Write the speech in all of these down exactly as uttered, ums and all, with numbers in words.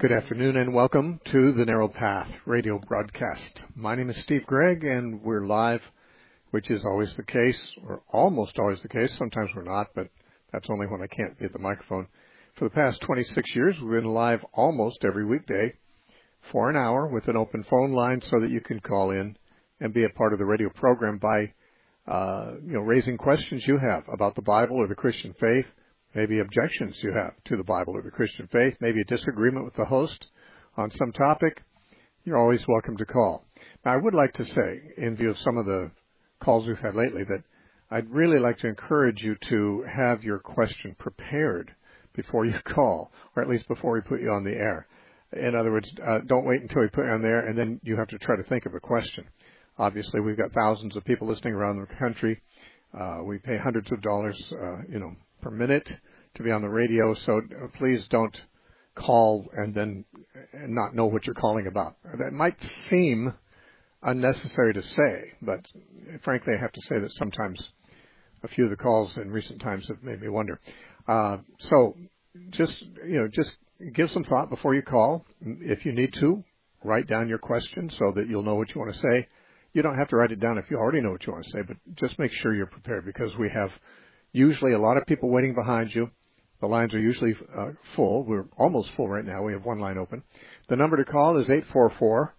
Good afternoon and welcome to the Narrow Path radio broadcast. My name is Steve Gregg and we're live, which is always the case, or almost always the case. Sometimes we're not, but that's only when I can't be at the microphone. For the past twenty-six years, we've been live almost every weekday for an hour with an open phone line so that you can call in and be a part of the radio program by, uh, you know, raising questions you have about the Bible or the Christian faith. Maybe objections you have to the Bible or the Christian faith, maybe a disagreement with the host on some topic, you're always welcome to call. Now, I would like to say, in view of some of the calls we've had lately, that I'd really like to encourage you to have your question prepared before you call, or at least before we put you on the air. In other words, uh, don't wait until we put you on there and then you have to try to think of a question. Obviously, we've got thousands of people listening around the country. Uh, we pay hundreds of dollars, uh, you know, per minute to be on the radio, so please don't call and then not know what you're calling about. That might seem unnecessary to say, but frankly, I have to say that sometimes a few of the calls in recent times have made me wonder. Uh, so just, you know, just give some thought before you call. If you need to, write down your question so that you'll know what you want to say. You don't have to write it down if you already know what you want to say, but just make sure you're prepared, because we have usually a lot of people waiting behind you. The lines are usually uh, full. We're almost full right now. We have one line open. The number to call is eight four four,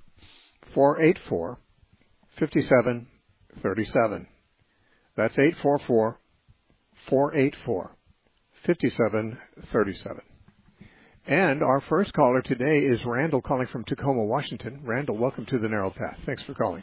four eight four, five seven three seven. That's eight four four, four eight four, five seven three seven. And our first caller today is Randall, calling from Tacoma, Washington. Randall, welcome to the Narrow Path. Thanks for calling.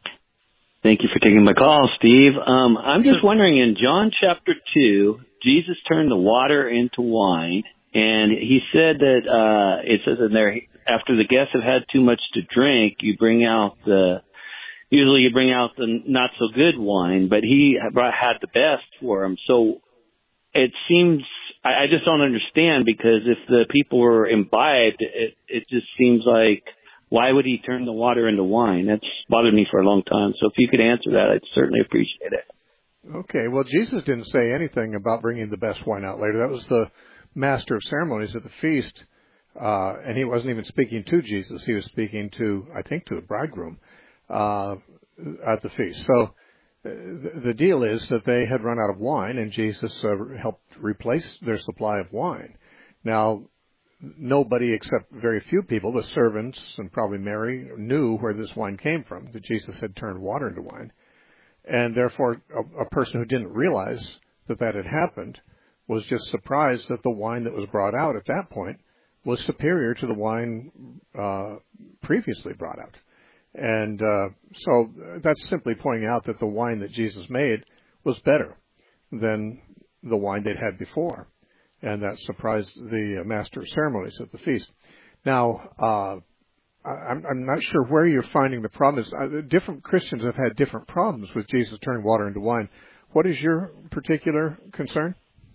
Thank you for taking my call, Steve. Um, I'm just wondering, in John chapter two, Jesus turned the water into wine, and he said that uh, it says in there, after the guests have had too much to drink, you bring out the, usually you bring out the not so good wine, but he brought, had the best for him. So it seems, I, I just don't understand, because if the people were imbibed, it, it just seems like, why would he turn the water into wine? That's bothered me for a long time. So if you could answer that, I'd certainly appreciate it. Okay. Well, Jesus didn't say anything about bringing the best wine out later. That was the master of ceremonies at the feast. Uh, and he wasn't even speaking to Jesus. He was speaking to, I think, to the bridegroom uh, at the feast. So uh, the deal is that they had run out of wine, and Jesus uh, helped replace their supply of wine. Now, nobody except very few people, the servants and probably Mary, knew where this wine came from, that Jesus had turned water into wine. And therefore, a, a person who didn't realize that that had happened was just surprised that the wine that was brought out at that point was superior to the wine uh, previously brought out. And uh, so that's simply pointing out that the wine that Jesus made was better than the wine they'd had before. And that surprised the master of ceremonies at the feast. Now, uh, I'm, I'm not sure where you're finding the problem. Is, uh, different Christians have had different problems with Jesus turning water into wine. What is your particular concern?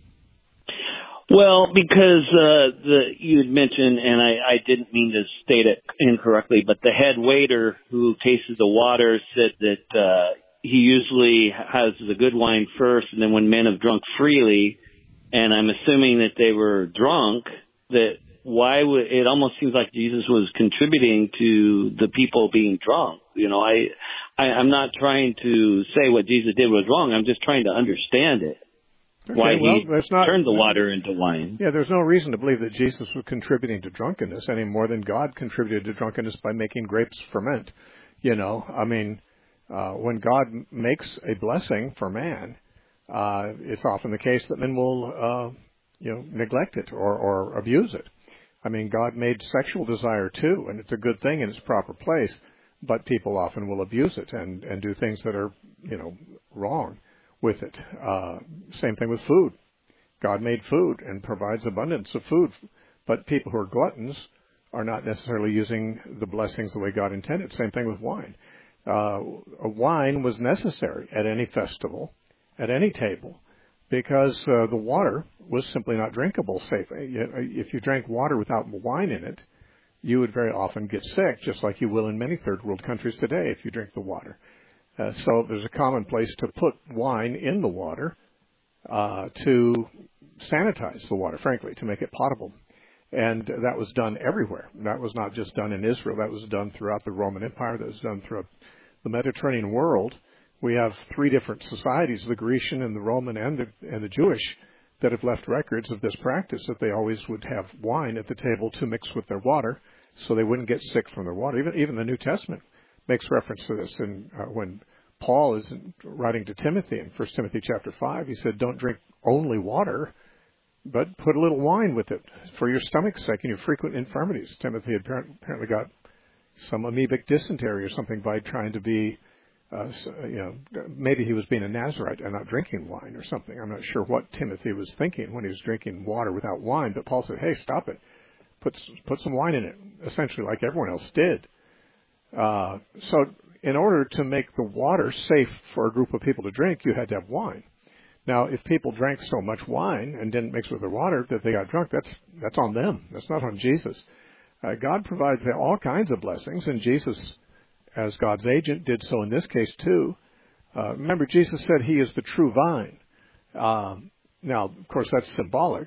Well, because uh, the you had mentioned, and I, I didn't mean to state it incorrectly, but the head waiter who tasted the water said that uh, he usually has the good wine first, and then when men have drunk freely, and I'm assuming that they were drunk, that why would, it almost seems like Jesus was contributing to the people being drunk. You know, I, I, I'm not trying to say what Jesus did was wrong. I'm just trying to understand it. Okay, why well, he not, turned the water into wine. Yeah, there's no reason to believe that Jesus was contributing to drunkenness any more than God contributed to drunkenness by making grapes ferment. You know, I mean, uh, when God makes a blessing for man, Uh, it's often the case that men will, uh, you know, neglect it or, or abuse it. I mean, God made sexual desire too, and it's a good thing in its proper place, but people often will abuse it and, and do things that are, you know, wrong with it. Uh, same thing with food. God made food and provides abundance of food, but people who are gluttons are not necessarily using the blessings the way God intended. Same thing with wine. Uh, a wine was necessary at any festival, at any table, because uh, the water was simply not drinkable safely. If you drank water without wine in it, you would very often get sick, just like you will in many third world countries today if you drink the water. Uh, so there's a common place to put wine in the water uh, to sanitize the water, frankly, to make it potable. And that was done everywhere. That was not just done in Israel. That was done throughout the Roman Empire. That was done throughout the Mediterranean world. We have three different societies, the Grecian and the Roman and the, and the Jewish, that have left records of this practice, that they always would have wine at the table to mix with their water so they wouldn't get sick from their water. Even, even the New Testament makes reference to this. And uh, when Paul is writing to Timothy in First Timothy chapter five, he said, don't drink only water, but put a little wine with it for your stomach's sake and your frequent infirmities. Timothy had apparently got some amoebic dysentery or something by trying to be, uh, you know, maybe he was being a Nazarite and not drinking wine or something. I'm not sure what Timothy was thinking when he was drinking water without wine, but Paul said, hey, stop it. Put, put some wine in it, essentially like everyone else did. Uh, so in order to make the water safe for a group of people to drink, you had to have wine. Now, if people drank so much wine and didn't mix with their water that they got drunk, that's that's on them. That's not on Jesus. Uh, God provides all kinds of blessings, and Jesus, as God's agent, did so in this case too. Uh, remember, Jesus said he is the true vine. Um, now, of course, that's symbolic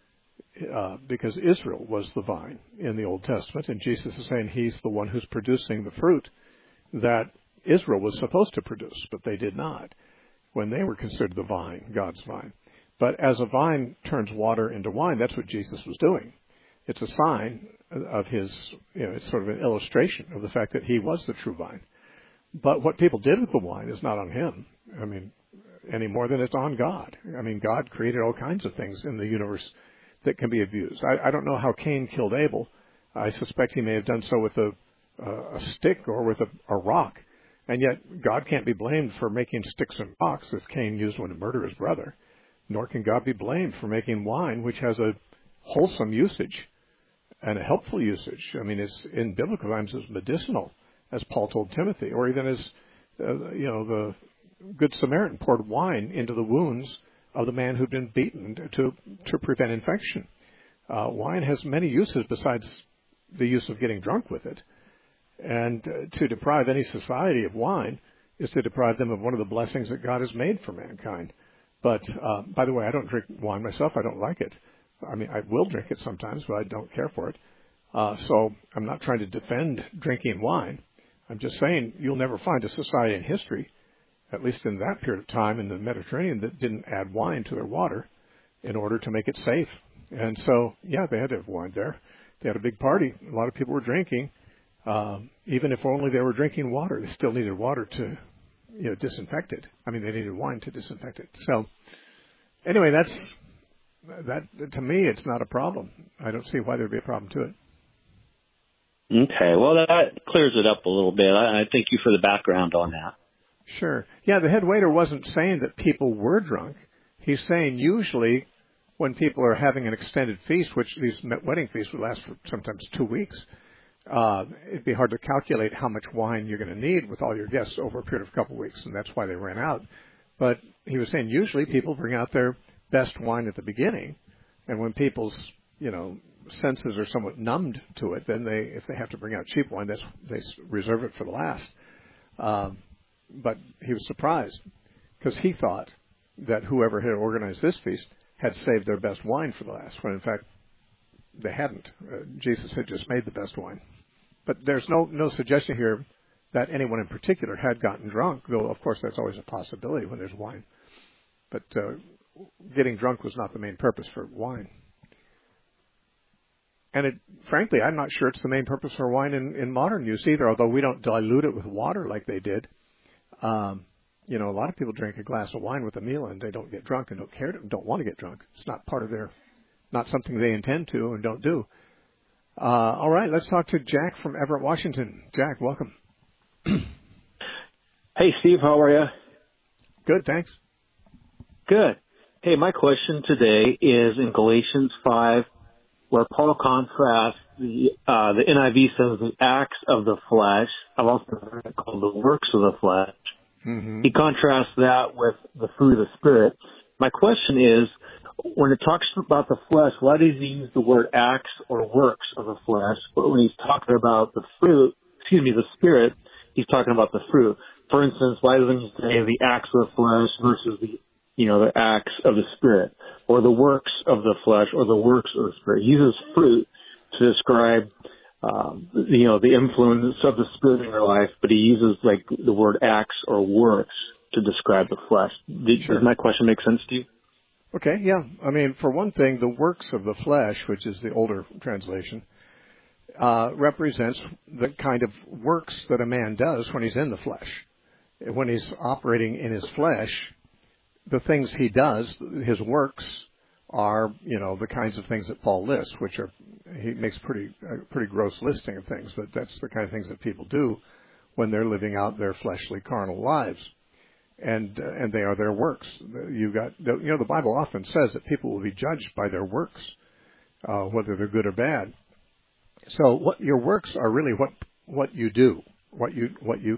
uh, because Israel was the vine in the Old Testament, and Jesus is saying he's the one who's producing the fruit that Israel was supposed to produce, but they did not, when they were considered the vine, God's vine. But as a vine turns water into wine, that's what Jesus was doing. It's a sign of his, you know, it's sort of an illustration of the fact that he was the true vine. But what people did with the wine is not on him, I mean, any more than it's on God. I mean, God created all kinds of things in the universe that can be abused. I, I don't know how Cain killed Abel. I suspect he may have done so with a, a stick or with a, a rock. And yet, God can't be blamed for making sticks and rocks as Cain used one to murder his brother. Nor can God be blamed for making wine, which has a wholesome usage and a helpful usage. I mean, it's in biblical times it's medicinal, as Paul told Timothy, or even as, uh, you know, the Good Samaritan poured wine into the wounds of the man who'd been beaten to to prevent infection. Uh, wine has many uses besides the use of getting drunk with it. And uh, to deprive any society of wine is to deprive them of one of the blessings that God has made for mankind. But, uh, by the way, I don't drink wine myself. I don't like it. I mean, I will drink it sometimes, but I don't care for it. Uh, so I'm not trying to defend drinking wine. I'm just saying you'll never find a society in history, at least in that period of time in the Mediterranean, that didn't add wine to their water in order to make it safe. And so, yeah, they had to have wine there. They had a big party. A lot of people were drinking. Um, even if only they were drinking water, they still needed water to, you know, disinfect it. I mean, they needed wine to disinfect it. So, anyway, that's that. To me, it's not a problem. I don't see why there'd be a problem to it. Okay, well, that clears it up a little bit. I, I thank you for the background on that. Sure. Yeah, the head waiter wasn't saying that people were drunk. He's saying usually when people are having an extended feast, which these wedding feasts would last for sometimes two weeks, Uh, it'd be hard to calculate how much wine you're going to need with all your guests over a period of a couple of weeks, and that's why they ran out. But he was saying usually people bring out their best wine at the beginning, and when people's, you know, senses are somewhat numbed to it, then they, if they have to bring out cheap wine, that's, they reserve it for the last. Um, but he was surprised because he thought that whoever had organized this feast had saved their best wine for the last, when in fact they hadn't. Uh, Jesus had just made the best wine. But there's no, no suggestion here that anyone in particular had gotten drunk, though, of course, that's always a possibility when there's wine. But uh, getting drunk was not the main purpose for wine. And it, frankly, I'm not sure it's the main purpose for wine in, in modern use either, although we don't dilute it with water like they did. Um, you know, a lot of people drink a glass of wine with a meal and they don't get drunk and don't care to, don't want to get drunk. It's not part of their, not something they intend to and don't do. Uh, all right, let's talk to Jack from Everett, Washington. Jack, welcome. Hey, Steve, how are you? Good, thanks. Good. Hey, my question today is in Galatians five, where Paul contrasts the uh, the N I V says the acts of the flesh. I've also heard it called the works of the flesh. Mm-hmm. He contrasts that with the fruit of the Spirit. My question is, when it talks about the flesh, why does he use the word acts or works of the flesh? But when he's talking about the fruit, excuse me, the Spirit, he's talking about the fruit. For instance, why doesn't he say the acts of the flesh versus the, you know, the acts of the Spirit? or the works of the flesh, or the works of the Spirit. He uses fruit to describe, um, you know, the influence of the Spirit in our life, but he uses like the word acts or works to describe the flesh. Did, Sure. Does my question make sense to you? Okay, yeah. I mean, for one thing, the works of the flesh, which is the older translation, uh, represents the kind of works that a man does when he's in the flesh. When he's operating in his flesh, the things he does, his works, are, you know, the kinds of things that Paul lists, which are, he makes pretty, a pretty gross listing of things, but that's the kind of things that people do when they're living out their fleshly, carnal lives. And uh, and they are their works. You got, you know, the Bible often says that people will be judged by their works, uh, whether they're good or bad. So what your works are really what what you do, what you what you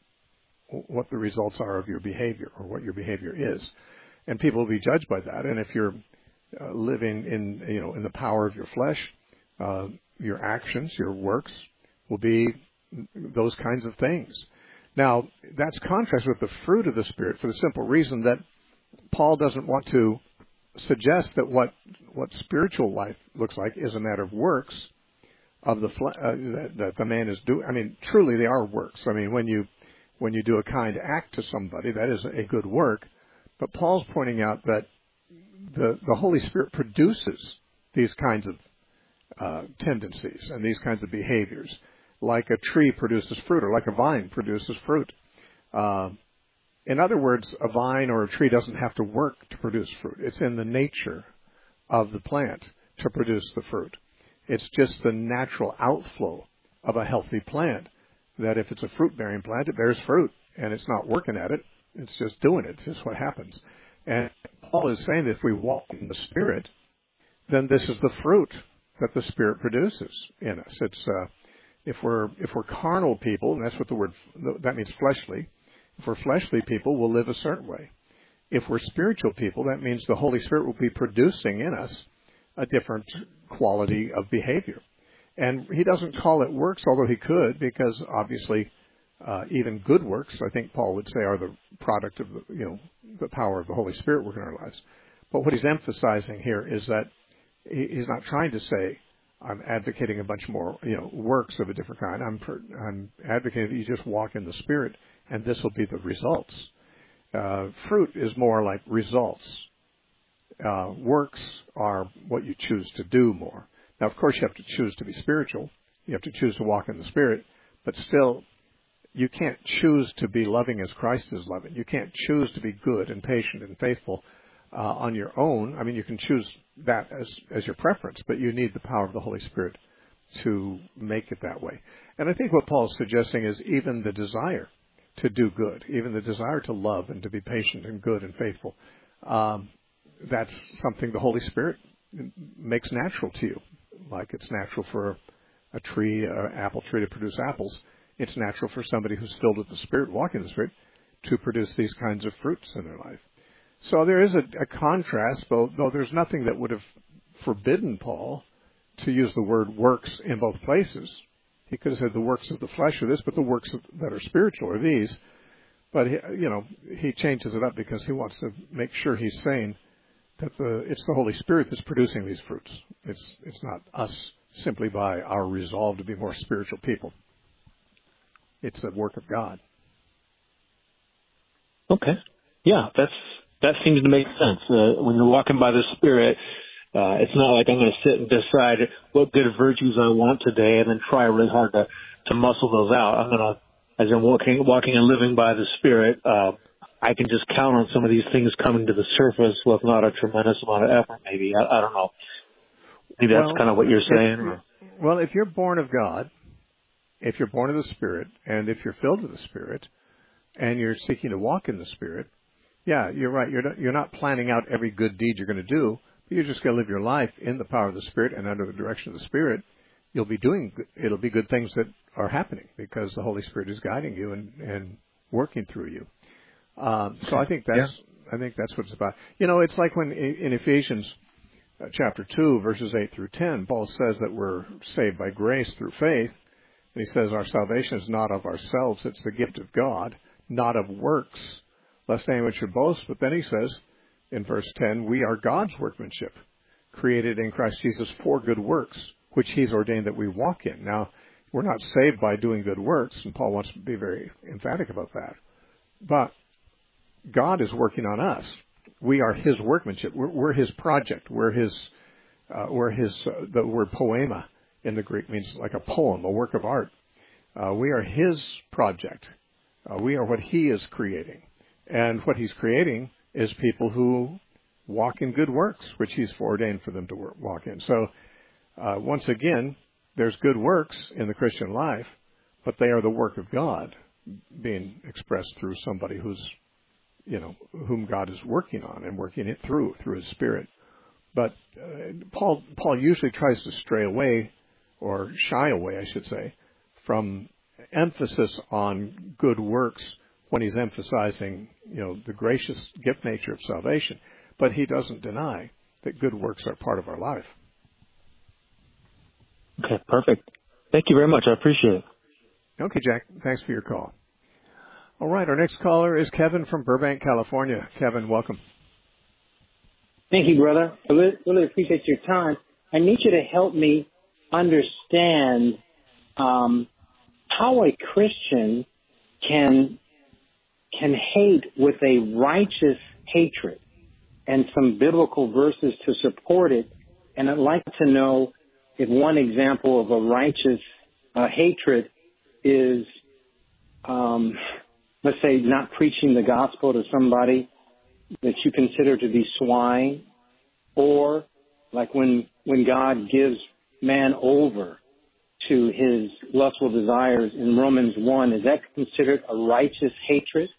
what the results are of your behavior, or what your behavior is, and people will be judged by that. And if you're uh, living in, you know, in the power of your flesh, uh, your actions, your works will be those kinds of things. Now, that's contrast with the fruit of the Spirit for the simple reason that Paul doesn't want to suggest that what what spiritual life looks like is a matter of works of the fle- uh, that, that the man is doing. I mean, truly they are works. I mean, when you when you do a kind act to somebody, that is a good work. But Paul's pointing out that the the Holy Spirit produces these kinds of uh, tendencies and these kinds of behaviors, like a tree produces fruit, or like a vine produces fruit. Uh, in other words, a vine or a tree doesn't have to work to produce fruit. It's in the nature of the plant to produce the fruit. It's just the natural outflow of a healthy plant, that if it's a fruit-bearing plant, it bears fruit, and it's not working at it. It's just doing it. It's just what happens. And Paul is saying that if we walk in the Spirit, then this is the fruit that the Spirit produces in us. It's uh, If we're if we're carnal people, and that's what the word, that means fleshly. If we're fleshly people, we'll live a certain way. If we're spiritual people, that means the Holy Spirit will be producing in us a different quality of behavior. And he doesn't call it works, although he could, because obviously uh, even good works, I think Paul would say, are the product of the, you know, the power of the Holy Spirit working in our lives. But what he's emphasizing here is that he, he's not trying to say, I'm advocating a bunch more, you know, works of a different kind. I'm I'm advocating that you just walk in the Spirit, and this will be the results. Uh, fruit is more like results. Uh, works are what you choose to do more. Now, of course, you have to choose to be spiritual. You have to choose to walk in the Spirit, but still, you can't choose to be loving as Christ is loving. You can't choose to be good and patient and faithful Uh, on your own. I mean, you can choose that as as your preference, but you need the power of the Holy Spirit to make it that way. And I think what Paul's suggesting is even the desire to do good, even the desire to love and to be patient and good and faithful, um, that's something the Holy Spirit makes natural to you. Like it's natural for a tree, an apple tree to produce apples. It's natural for somebody who's filled with the Spirit, walking in the Spirit, to produce these kinds of fruits in their life. So there is a, a contrast, though, though there's nothing that would have forbidden Paul to use the word works in both places. He could have said the works of the flesh are this, but the works of, that are spiritual are these. But, he, you know, he changes it up because he wants to make sure he's saying that the, it's the Holy Spirit that's producing these fruits. It's, it's not us simply by our resolve to be more spiritual people. It's the work of God. Okay. Yeah, that's... That seems to make sense. Uh, when you're walking by the Spirit, uh, it's not like I'm going to sit and decide what good virtues I want today and then try really hard to, to muscle those out. I'm going to, as I'm walking, walking and living by the Spirit, uh, I can just count on some of these things coming to the surface with not a tremendous amount of effort, maybe. I, I don't know. Maybe that's well, kind of what you're saying. If, well, if you're born of God, if you're born of the Spirit, and if you're filled with the Spirit, and you're seeking to walk in the Spirit, yeah, you're right. You're not, you're not planning out every good deed you're going to do, but you're just going to live your life in the power of the Spirit and under the direction of the Spirit. You'll be doing, it'll be good things that are happening because the Holy Spirit is guiding you and, and working through you. Um, so I think that's, yeah. I think that's what it's about. You know, it's like when in Ephesians chapter two, verses eight through ten, Paul says that we're saved by grace through faith. And he says our salvation is not of ourselves, it's the gift of God, not of works, lest anyone should boast. But then he says, in verse ten, we are God's workmanship, created in Christ Jesus for good works, which he's ordained that we walk in. Now, we're not saved by doing good works, and Paul wants to be very emphatic about that. But God is working on us. We are his workmanship. We're, we're his project. We're his, uh, we're his, uh, the word poema in the Greek means like a poem, a work of art. Uh, we are his project. Uh, we are what he is creating. And what he's creating is people who walk in good works, which he's foreordained for them to work, walk in. So, uh, once again, there's good works in the Christian life, but they are the work of God being expressed through somebody who's, you know, whom God is working on and working it through, through his Spirit. But uh, Paul, Paul usually tries to stray away, or shy away, I should say, from emphasis on good works when he's emphasizing, you know, the gracious gift nature of salvation. But he doesn't deny that good works are part of our life. Okay, perfect. Thank you very much. I appreciate it. Okay, Jack. Thanks for your call. All right, our next caller is Kevin from Burbank, California. Kevin, welcome. Thank you, brother. I really, really appreciate your time. I need you to help me understand um, how a Christian can can hate with a righteous hatred, and some biblical verses to support it. And I'd like to know if one example of a righteous uh, hatred is, um, let's say, not preaching the gospel to somebody that you consider to be swine, or like when when God gives man over to his lustful desires in Romans one, is that considered a righteous hatred?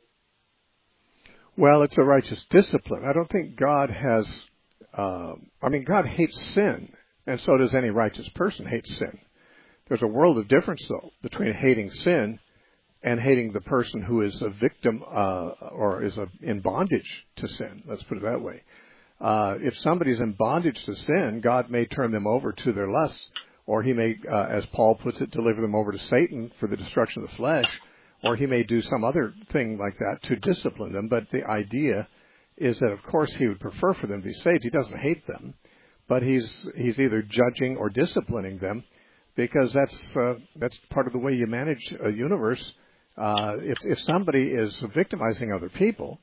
Well, it's a righteous discipline. I don't think God has, uh, I mean, God hates sin, and so does any righteous person hate sin. There's a world of difference, though, between hating sin and hating the person who is a victim uh, or is a, in bondage to sin. Let's put it that way. Uh, if somebody's in bondage to sin, God may turn them over to their lusts, or he may, uh, as Paul puts it, deliver them over to Satan for the destruction of the flesh, or he may do some other thing like that to discipline them. But the idea is that, of course, he would prefer for them to be saved. He doesn't hate them, but he's he's either judging or disciplining them, because that's uh, that's part of the way you manage a universe. Uh, if if somebody is victimizing other people,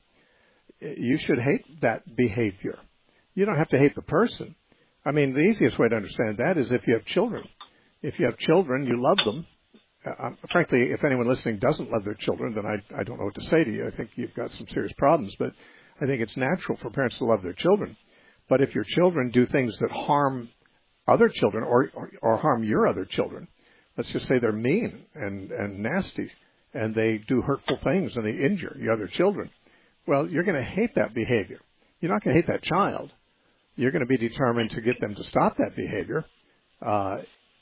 you should hate that behavior. You don't have to hate the person. I mean, the easiest way to understand that is if you have children. If you have children, you love them. Uh, frankly, if anyone listening doesn't love their children, then I, I don't know what to say to you. I think you've got some serious problems. But I think it's natural for parents to love their children. But if your children do things that harm other children or, or, or harm your other children, let's just say they're mean and, and nasty, and they do hurtful things and they injure your other children, well, you're going to hate that behavior. You're not going to hate that child. You're going to be determined to get them to stop that behavior. Uh,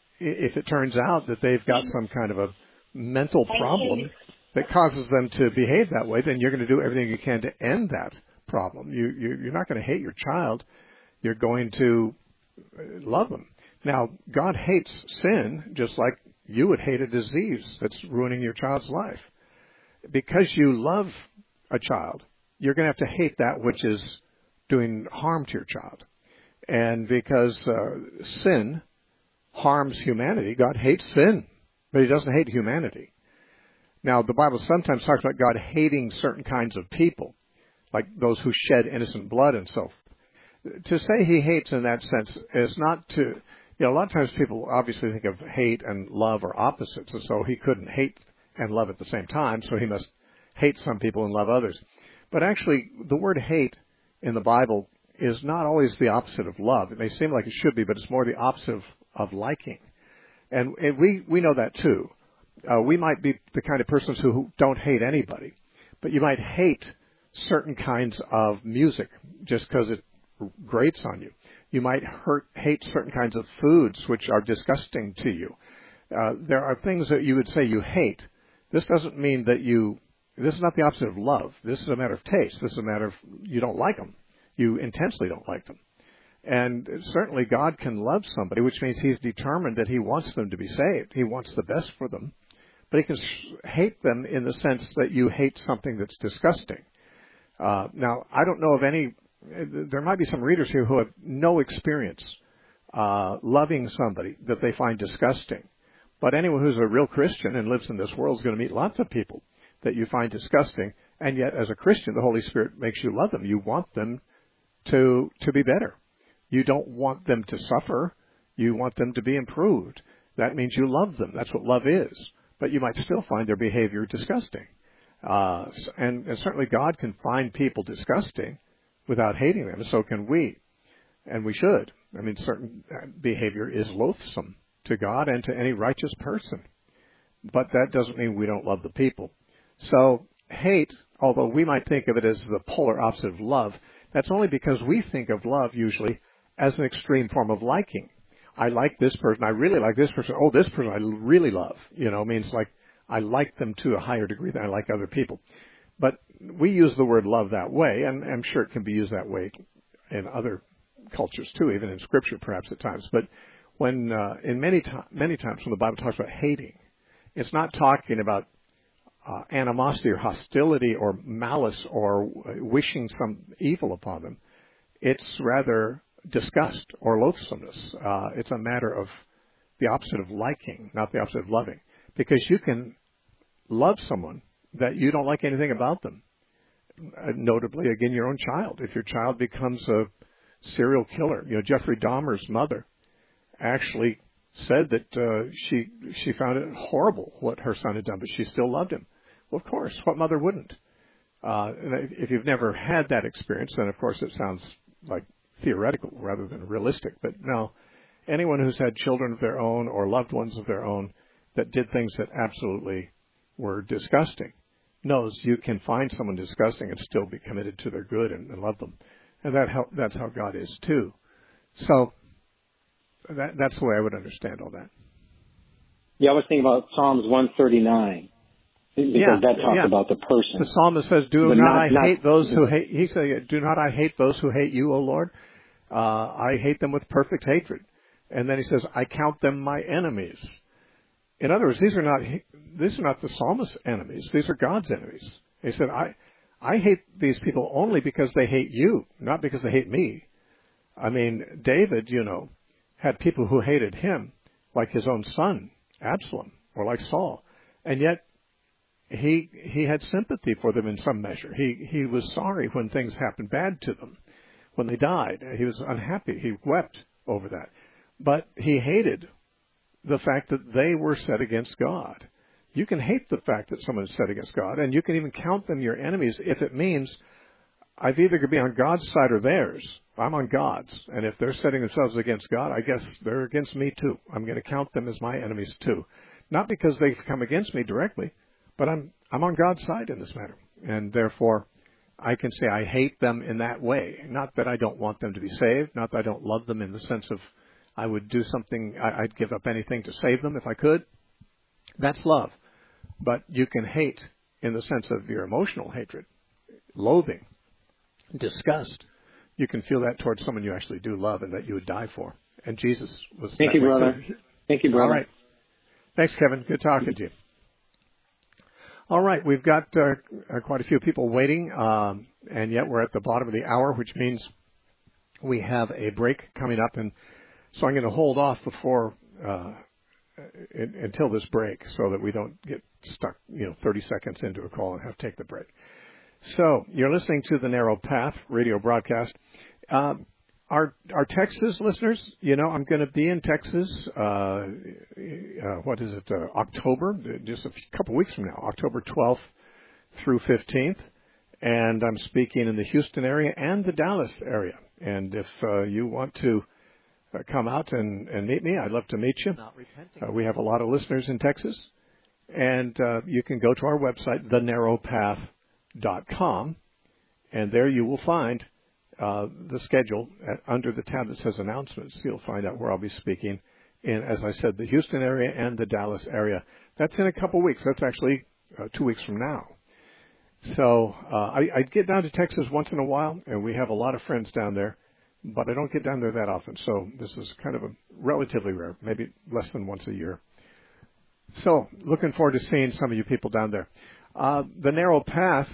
if it turns out that they've got some kind of a mental problem that causes them to behave that way, then you're going to do everything you can to end that problem. You, you, you're not going to hate your child. You're going to love them. Now, God hates sin just like you would hate a disease that's ruining your child's life. Because you love a child, you're going to have to hate that which is doing harm to your child. And because uh, sin harms humanity, God hates sin, but he doesn't hate humanity. Now, the Bible sometimes talks about God hating certain kinds of people, like those who shed innocent blood and so forth. To say he hates in that sense is not to, you know, a lot of times people obviously think of hate and love are opposites, and so he couldn't hate and love at the same time, so he must hate some people and love others. But actually, the word hate in the Bible is not always the opposite of love. It may seem like it should be, but it's more the opposite of, of liking. And, and we, we know that too. Uh, we might be the kind of persons who, who don't hate anybody, but you might hate certain kinds of music just because it grates on you. You might hurt, hate certain kinds of foods which are disgusting to you. Uh, there are things that you would say you hate. This doesn't mean that you, this is not the opposite of love. This is a matter of taste. This is a matter of you don't like them. You intensely don't like them. And certainly God can love somebody, which means he's determined that he wants them to be saved. He wants the best for them. But he can hate them in the sense that you hate something that's disgusting. Uh, now, I don't know of any, there might be some readers here who have no experience uh, loving somebody that they find disgusting. But anyone who's a real Christian and lives in this world is going to meet lots of people that you find disgusting. And yet, as a Christian, the Holy Spirit makes you love them. You want them to to be better. You don't want them to suffer. You want them to be improved. That means you love them. That's what love is. But you might still find their behavior disgusting. Uh, and, and certainly God can find people disgusting without hating them. So can we. And we should. I mean, certain behavior is loathsome to God and to any righteous person. But that doesn't mean we don't love the people. So hate, although we might think of it as the polar opposite of love, that's only because we think of love usually as an extreme form of liking. I like this person. I really like this person. Oh, this person I really love. You know, means like I like them to a higher degree than I like other people. But we use the word love that way, and I'm sure it can be used that way in other cultures too, even in Scripture perhaps at times. But when uh, in many to- many times when the Bible talks about hating, it's not talking about uh, animosity or hostility or malice or wishing some evil upon them. It's rather disgust or loathsomeness. Uh, it's a matter of the opposite of liking, not the opposite of loving. Because you can love someone that you don't like anything about them. Uh, notably, again, your own child. If your child becomes a serial killer, you know, Jeffrey Dahmer's mother actually said that uh, she she found it horrible what her son had done, but she still loved him. Well, of course, what mother wouldn't? Uh, and if you've never had that experience, then of course it sounds like theoretical rather than realistic. But no, anyone who's had children of their own or loved ones of their own that did things that absolutely were disgusting knows you can find someone disgusting and still be committed to their good and, and love them. And that how, that's how God is too. So that, that's the way I would understand all that. Yeah, I was thinking about Psalms one thirty-nine. Because yeah, that talks yeah. about the person. The psalmist says, do but not, not I not, hate those who hate, he said, do not I hate those who hate you, O Lord? Uh, I hate them with perfect hatred. And then he says, I count them my enemies. In other words, these are not, these are not the psalmist's enemies. These are God's enemies. He said, I, I hate these people only because they hate you, not because they hate me. I mean, David, you know, had people who hated him, like his own son, Absalom, or like Saul. And yet, He he had sympathy for them in some measure. He he was sorry when things happened bad to them, when they died. He was unhappy. He wept over that. But he hated the fact that they were set against God. You can hate the fact that someone is set against God, and you can even count them your enemies if it means I've either going to be on God's side or theirs. I'm on God's. And if they're setting themselves against God, I guess they're against me too. I'm going to count them as my enemies too. Not because they've come against me directly, but I'm I'm on God's side in this matter, and therefore I can say I hate them in that way. Not that I don't want them to be saved, not that I don't love them in the sense of I would do something, I'd give up anything to save them if I could. That's love. But you can hate in the sense of your emotional hatred, loathing, disgust. You can feel that towards someone you actually do love and that you would die for. And Jesus was. Thank you, brother. So, Thank you, brother. All right. Thanks, Kevin. Good talking to you. All right, we've got uh, quite a few people waiting, um, and yet we're at the bottom of the hour, which means we have a break coming up, and so I'm going to hold off before uh, in, until this break, so that we don't get stuck, you know, thirty seconds into a call and have to take the break. So you're listening to the Narrow Path radio broadcast. Um, Our our Texas listeners, you know, I'm going to be in Texas, uh, uh, what is it, uh, October, just a few, couple weeks from now, October twelfth through fifteenth. And I'm speaking in the Houston area and the Dallas area. And if uh, you want to uh, come out and, and meet me, I'd love to meet you. Uh, we have a lot of listeners in Texas. And uh, you can go to our website, the narrow path dot com, and there you will find Uh, the schedule at, under the tab that says announcements. You'll find out where I'll be speaking in, as I said, the Houston area and the Dallas area. That's in a couple weeks. That's actually uh, two weeks from now. So uh, I, I get down to Texas once in a while, and we have a lot of friends down there, but I don't get down there that often. So this is kind of a relatively rare, maybe less than once a year. So looking forward to seeing some of you people down there. Uh, the Narrow Path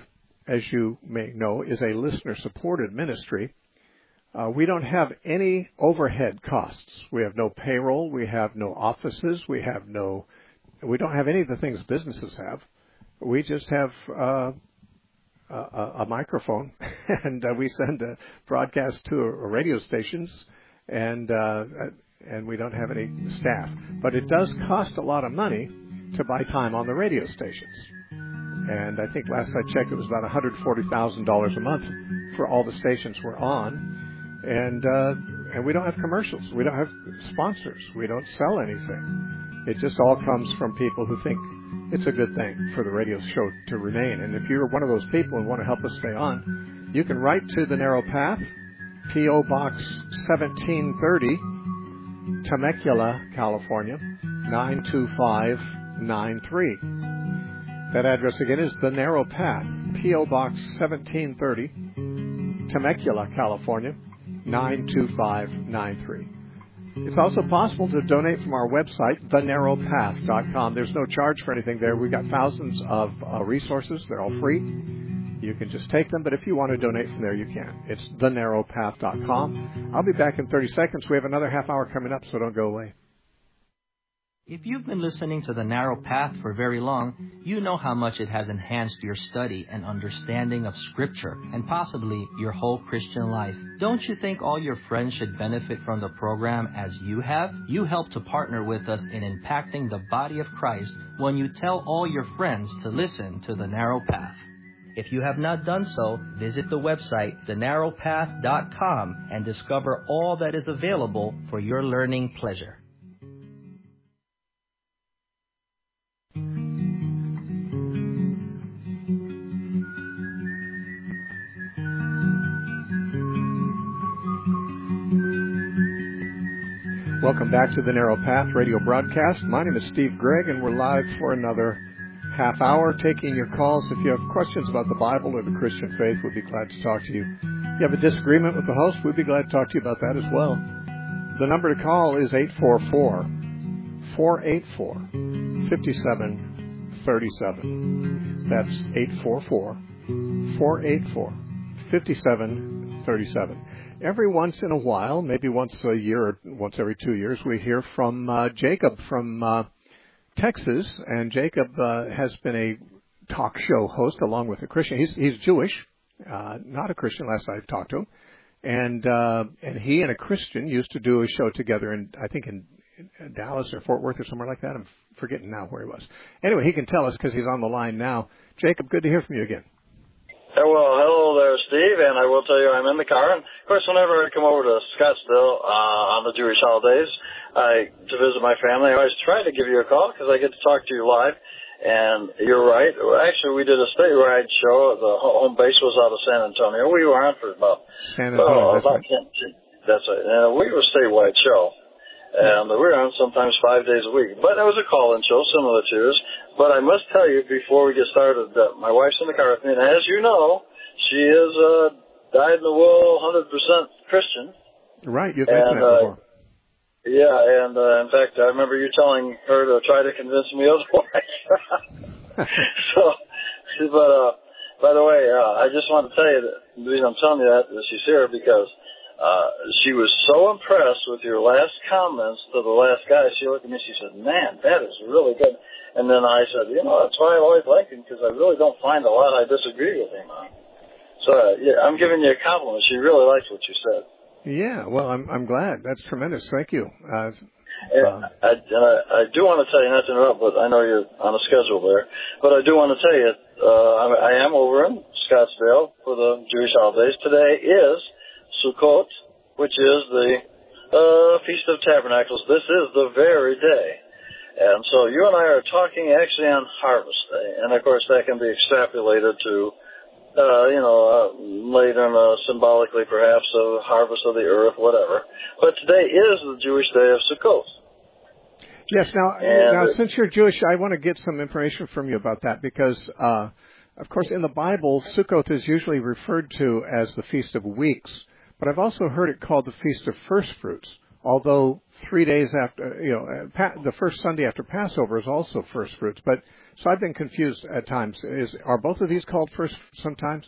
as you may know, is a listener-supported ministry. Uh, we don't have any overhead costs. We have no payroll. We have no offices. We have no, we don't have any of the things businesses have. We just have uh, a, a microphone, and uh, we send a broadcast to a, a radio stations, and uh, and we don't have any staff. But it does cost a lot of money to buy time on the radio stations. And I think last I checked, it was about one hundred forty thousand dollars a month for all the stations we're on. And uh, and we don't have commercials. We don't have sponsors. We don't sell anything. It just all comes from people who think it's a good thing for the radio show to remain. And if you're one of those people and want to help us stay on, you can write to The Narrow Path, P O. Box seventeen thirty, Temecula, California, nine two five nine three. That address again is The Narrow Path, P O. Box seventeen thirty, Temecula, California, nine two five nine three. It's also possible to donate from our website, the narrow path dot com. There's no charge for anything there. We've got thousands of uh, resources. They're all free. You can just take them, but if you want to donate from there, you can. It's the narrow path dot com. I'll be back in thirty seconds. We have another half hour coming up, so don't go away. If you've been listening to The Narrow Path for very long, you know how much it has enhanced your study and understanding of Scripture and possibly your whole Christian life. Don't you think all your friends should benefit from the program as you have? You help to partner with us in impacting the body of Christ when you tell all your friends to listen to The Narrow Path. If you have not done so, visit the website the narrow path dot com and discover all that is available for your learning pleasure. Welcome back to the Narrow Path radio broadcast. My name is Steve Gregg, and we're live for another half hour taking your calls. If you have questions about the Bible or the Christian faith, we'd be glad to talk to you. If you have a disagreement with the host, we'd be glad to talk to you about that as well. The number to call is eight four four, four eight four, five seven three seven. That's eight four four, four eight four, five seven three seven. Every once in a while, maybe once a year or once every two years, we hear from uh, Jacob from uh, Texas. And Jacob uh, has been a talk show host along with a Christian. He's, he's Jewish, uh, not a Christian last I talked to him. And uh, and he and a Christian used to do a show together in, I think, in, in Dallas or Fort Worth or somewhere like that. I'm forgetting now where he was. Anyway, he can tell us because he's on the line now. Jacob, good to hear from you again. Well, hello there, Steve, and I will tell you I'm in the car. And, of course, whenever I come over to Scottsdale uh, on the Jewish holidays I, to visit my family, I always try to give you a call because I get to talk to you live. And you're right. Actually, we did a statewide show. The home base was out of San Antonio. We were on for about, San Antonio, oh, that's about right. ten. That's right. And we were a statewide show. And we were on sometimes five days a week. But it was a call-in show similar to yours. But I must tell you before we get started that my wife's in the car with me. And as you know, she is uh, dyed-in-the-wool, one hundred percent Christian. Right, you've mentioned and, that before. Uh, yeah, and uh, in fact, I remember you telling her to try to convince me otherwise. so, but uh, by the way, uh, I just want to tell you that the reason I'm telling you that is she's here because uh, she was so impressed with your last comments to the last guy. She looked at me, she said, "Man, that is really good." And then I said, "You know, that's why I always like him because I really don't find a lot I disagree with him on." So uh, yeah, I'm giving you a compliment. She really likes what you said. Yeah, well, I'm I'm glad. That's tremendous. Thank you. Uh, And um, I, and I, I do want to tell you, not to interrupt, but I know you're on a schedule there, but I do want to tell you, uh, I, I am over in Scottsdale for the Jewish holidays. Today is Sukkot, which is the uh, Feast of Tabernacles. This is the very day. And so you and I are talking actually on Harvest Day, and of course that can be extrapolated to, uh, you know, uh, later in, uh, symbolically perhaps, of harvest of the earth, whatever. But today is the Jewish day of Sukkot. Yes. Now, And now, since you're Jewish, I want to get some information from you about that because, uh, of course, in the Bible, Sukkot is usually referred to as the Feast of Weeks, but I've also heard it called the Feast of First Fruits. although three days after, you know, the first Sunday after Passover is also first fruits. But so I've been confused at times. Is are both of these called first sometimes?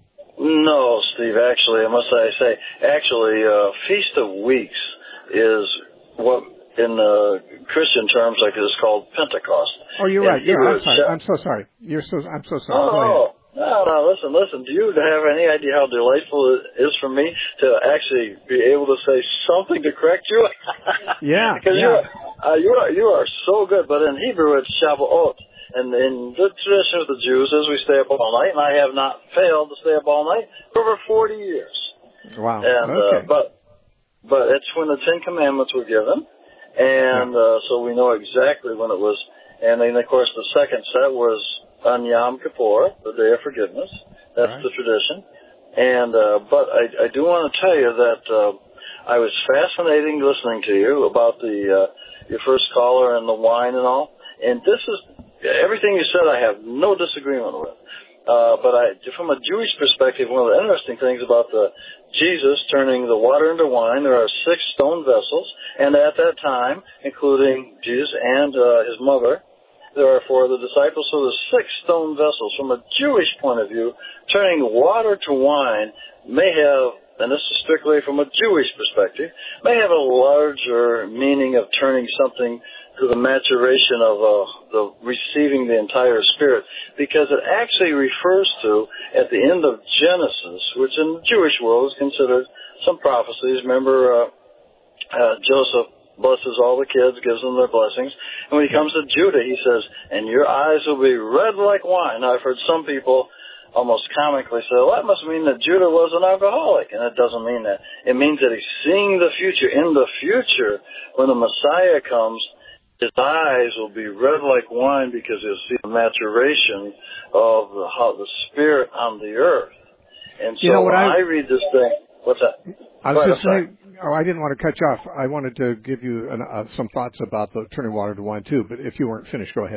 No, Steve. Actually, I must say, actually, uh, Feast of Weeks is what in uh, Christian terms, like, is called Pentecost. Oh, you're right. You're, I'm sorry. I'm so sorry. You're so. I'm so sorry. Oh, Go ahead. No, no, listen, listen. Do you have any idea how delightful it is for me to actually be able to say something to correct you? Yeah, Because yeah. you, uh, you are you are so good. But in Hebrew, it's Shavuot, and in the tradition of the Jews, is we stay up all night, and I have not failed to stay up all night for over forty years. Wow. And okay. uh, but but it's when the Ten Commandments were given, and uh, so we know exactly when it was. And then, of course, the second set was on Yom Kippur, the Day of Forgiveness. That's right. The tradition. And uh, but I, I do want to tell you that uh, I was fascinating listening to you about the uh, your first caller and the wine and all. And this is everything you said. I have no disagreement with. Uh, but I, from a Jewish perspective, one of the interesting things about the Jesus turning the water into wine, there are six stone vessels, and at that time, including Jesus and uh, his mother, there are four of the disciples, so there's six stone vessels. From a Jewish point of view, turning water to wine may have, and this is strictly from a Jewish perspective, may have a larger meaning of turning something to the maturation of uh, the receiving the entire Spirit, because it actually refers to, at the end of Genesis, which in the Jewish world is considered some prophecies. Remember, uh, uh, Joseph blesses all the kids, gives them their blessings. And when he comes to Judah, he says, and your eyes will be red like wine. Now, I've heard some people almost comically say, well, that must mean that Judah was an alcoholic. And it doesn't mean that. It means that he's seeing the future. In the future, when the Messiah comes, his eyes will be red like wine because he'll see the maturation of the, how the Spirit on the earth. And so you know what when I, I read this thing, what's that? I was just saying, oh, I didn't want to cut you off. I wanted to give you an, uh, some thoughts about the turning water to wine too, but if you weren't finished, go ahead.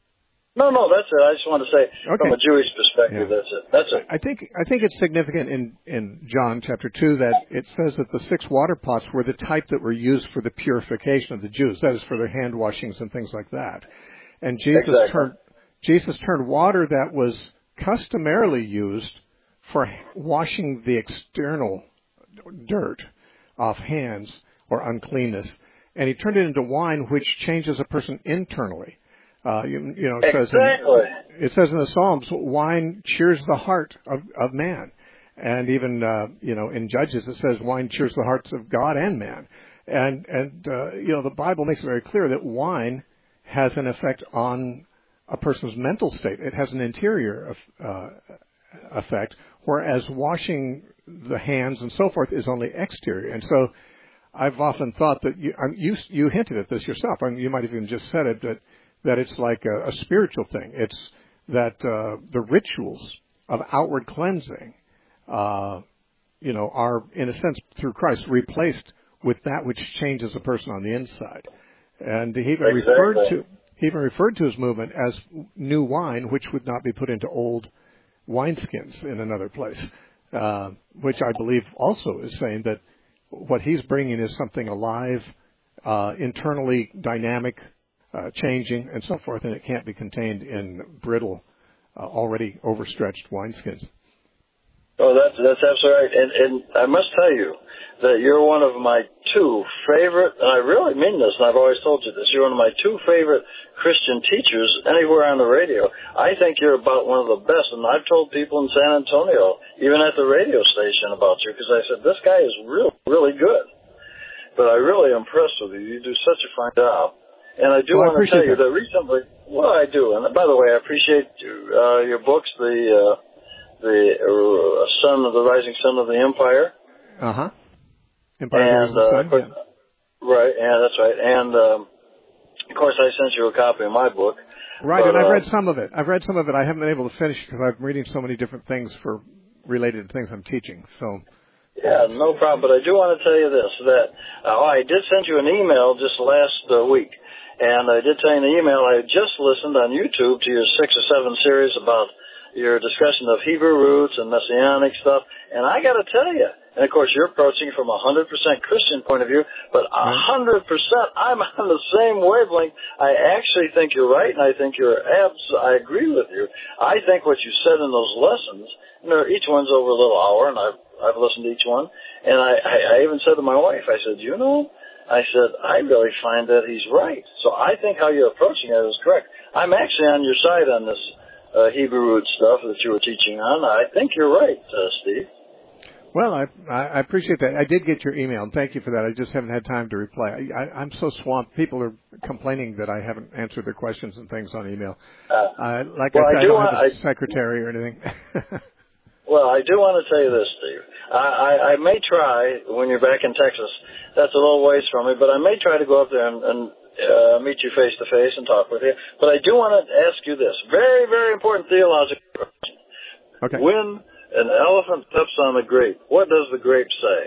No, no, that's it. I just want to say, okay. From a Jewish perspective, yeah. that's it. That's it. I think I think it's significant in, in John chapter two that it says that the six water pots were the type that were used for the purification of the Jews. That is, for their hand washings and things like that. And Jesus exactly. turned Jesus turned water that was customarily used for washing the external dirt off hands or uncleanness, and he turned it into wine, which changes a person internally. Uh, you, you know, it exactly. says in, it says in the Psalms, wine cheers the heart of, of man, and even uh, you know in Judges it says wine cheers the hearts of God and man, and and uh, you know the Bible makes it very clear that wine has an effect on a person's mental state. It has an interior uh, effect, whereas washing the hands and so forth is only exterior. And so I've often thought that you um, you, you hinted at this yourself, and you might have even just said it, that that it's like a, a spiritual thing. It's that uh, the rituals of outward cleansing, uh, you know, are in a sense through Christ replaced with that which changes a person on the inside. And he even exactly. referred to he even referred to his movement as new wine, which would not be put into old wineskins in another place, uh, which I believe also is saying that what he's bringing is something alive, uh, internally dynamic, uh, changing, and so forth, and it can't be contained in brittle, uh, already overstretched wineskins. Oh, that's that's absolutely right. And, and I must tell you that you're one of my two favorite, and I really mean this, and I've always told you this, you're one of my two favorite Christian teachers anywhere on the radio. I think you're about one of the best, and I've told people in San Antonio, even at the radio station, about you, because I said, this guy is really, really good. But I really am impressed with you. You do such a fine job. And I do well, want I to tell you that. that recently, well, I do, and by the way, I appreciate uh, your books, the uh, the uh, Son of the Rising Sun of the Empire. Uh-huh. Empire and, of the uh, Sun, course, yeah. Right, yeah, that's right. And, um, of course, I sent you a copy of my book. Right, but, and I've uh, read some of it. I've read some of it. I haven't been able to finish because I'm reading so many different things for related to things I'm teaching. So. Yeah, no problem. But I do want to tell you this, that uh, oh, I did send you an email just last uh, week. And I did tell you in the email, I had just listened on YouTube to your six or seven series about your discussion of Hebrew roots and Messianic stuff. And I got to tell you, And, of course, you're approaching from a one hundred percent Christian point of view, but one hundred percent I'm on the same wavelength. I actually think you're right, and I think you're abs. I agree with you. I think what you said in those lessons, you know, each one's over a little hour, and I've, I've listened to each one. And I, I, I even said to my wife, I said, you know, I said, I really find that he's right. So I think how you're approaching it is correct. I'm actually on your side on this uh, Hebrew root stuff that you were teaching on. I think you're right, uh, Steve. Well, I, I appreciate that. I did get your email, and thank you for that. I just haven't had time to reply. I, I, I'm so swamped. People are complaining that I haven't answered their questions and things on email. Uh, uh, like well, I said, I, I, do don't want, have a I, secretary or anything. Well, I do want to tell you this, Steve. I, I, I may try, when you're back in Texas, that's a little ways from me, but I may try to go up there and, and uh, meet you face-to-face and talk with you. But I do want to ask you this. Very, very important theological question. Okay. When an elephant steps on the grape, what does the grape say?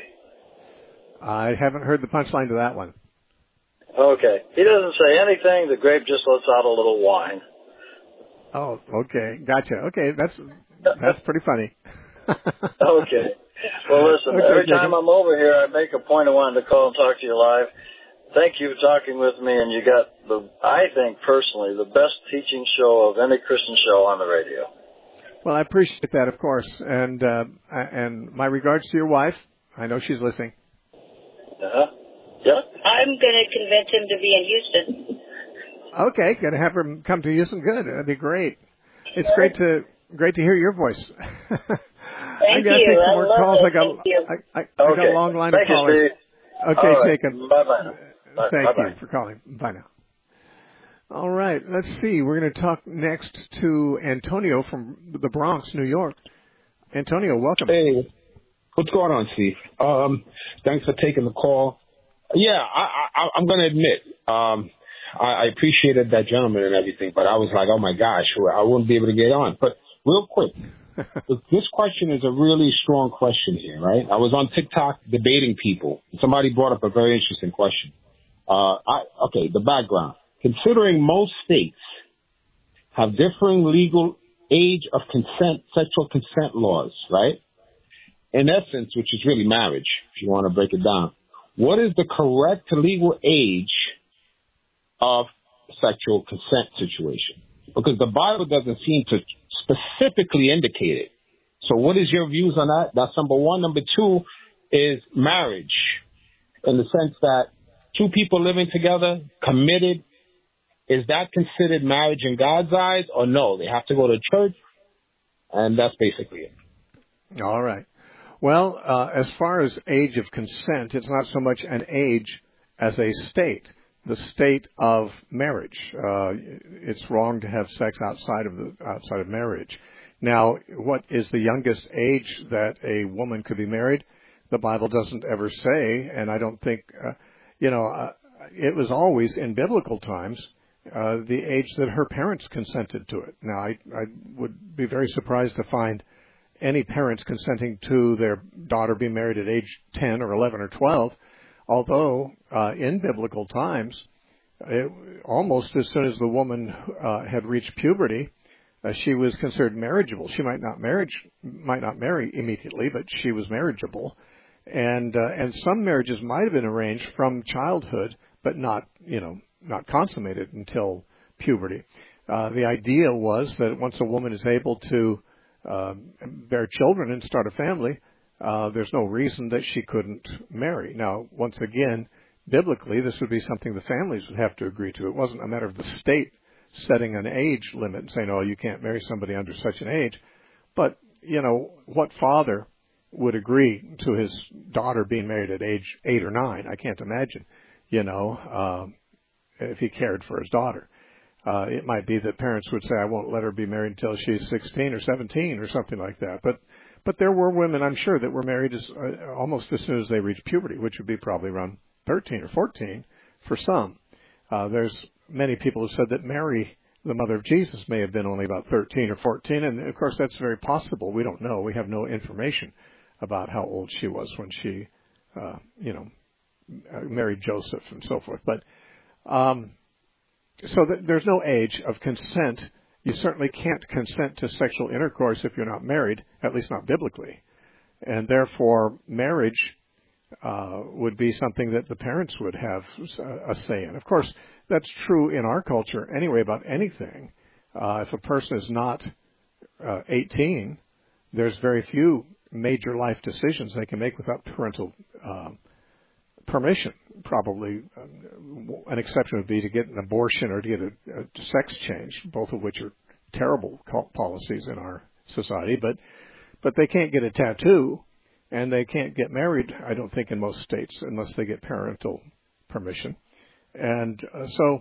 I haven't heard the punchline to that one. Okay. He doesn't say anything. The grape just lets out a little wine. Oh, okay. Gotcha. Okay, that's that's pretty funny. Okay. Well, listen, okay, every Jacob. time I'm over here, I make a point of wanting to call and talk to you live. Thank you for talking with me, and you got, the I think, personally, the best teaching show of any Christian show on the radio. Well, I appreciate that, of course, and uh, and my regards to your wife. I know she's listening. Uh-huh. Yeah. I'm going to convince him to be in Houston. Okay, going to have her come to Houston. Good, that'd be great. It's great to great to hear your voice. I got to take some more calls. It. I got I, I, I okay. got a long line Thank of callers. You, Steve. Okay, right. Jacob. Bye bye. Bye. Thank Bye-bye. you for calling. Bye now. All right, let's see. We're going to talk next to Antonio from the Bronx, New York. Antonio, welcome. Hey, what's going on, Steve? Um, thanks for taking the call. Yeah, I, I, I'm going to admit, um, I, I appreciated that gentleman and everything, but I was like, oh my gosh, I wouldn't be able to get on. But real quick, this question is a really strong question here, right? I was on TikTok debating people. Somebody brought up a very interesting question. Uh, I, okay, the background. Considering most states have differing legal age of consent, sexual consent laws, right? In essence, which is really marriage, if you want to break it down. What is the correct legal age of sexual consent situation? Because the Bible doesn't seem to specifically indicate it. So what is your views on that? That's number one. Number two is marriage, in the sense that two people living together, committed. Is that considered marriage in God's eyes, or no? They have to go to church, and that's basically it. All right. Well, uh, as far as age of consent, it's not so much an age as a state, the state of marriage. Uh, it's wrong to have sex outside of the outside of marriage. Now, what is the youngest age that a woman could be married? The Bible doesn't ever say, and I don't think, uh, you know, uh, it was always in biblical times. Uh, the age that her parents consented to it. Now, I, I would be very surprised to find any parents consenting to their daughter being married at age ten or eleven or twelve, although uh, in biblical times, it, almost as soon as the woman uh, had reached puberty, uh, she was considered marriageable. She might not marriage might not marry immediately, but she was marriageable, and uh, and some marriages might have been arranged from childhood, but not you know. not consummated until puberty. Uh, the idea was that once a woman is able to uh, bear children and start a family, uh, there's no reason that she couldn't marry. Now, once again, biblically, this would be something the families would have to agree to. It wasn't a matter of the state setting an age limit and saying, oh, you can't marry somebody under such an age. But, you know, what father would agree to his daughter being married at age eight or nine? I can't imagine, you know, um, if he cared for his daughter. Uh, it might be that parents would say, I won't let her be married until she's sixteen or seventeen or something like that. But but there were women, I'm sure, that were married as, uh, almost as soon as they reached puberty, which would be probably around thirteen or fourteen for some. Uh, there's many people who said that Mary, the mother of Jesus, may have been only about thirteen or fourteen. And, of course, that's very possible. We don't know. We have no information about how old she was when she, uh, you know, married Joseph and so forth. But Um, so th- there's no age of consent. You certainly can't consent to sexual intercourse if you're not married, at least not biblically. and therefore marriage uh, would be something that the parents would have a say in. Of course, that's true in our culture anyway about anything. Uh, if a person is not uh, eighteen, there's very few major life decisions they can make without parental uh, permission. Probably um, an exception would be to get an abortion or to get a, a sex change, both of which are terrible policies in our society. But but they can't get a tattoo, and they can't get married, I don't think, in most states unless they get parental permission. And uh, so,